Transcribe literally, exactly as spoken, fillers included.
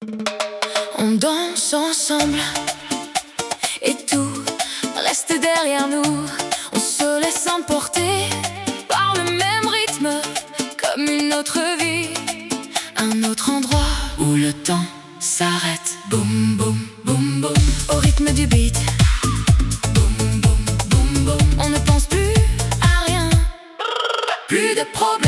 On danse ensemble et tout reste derrière nous. On se laisse emporter par le même rythme, comme une autre vie, un autre endroit où le temps s'arrête. Boum boum boum boum, au rythme du beat. Boum boum boum boum, on ne pense plus à rien, plus de problèmes.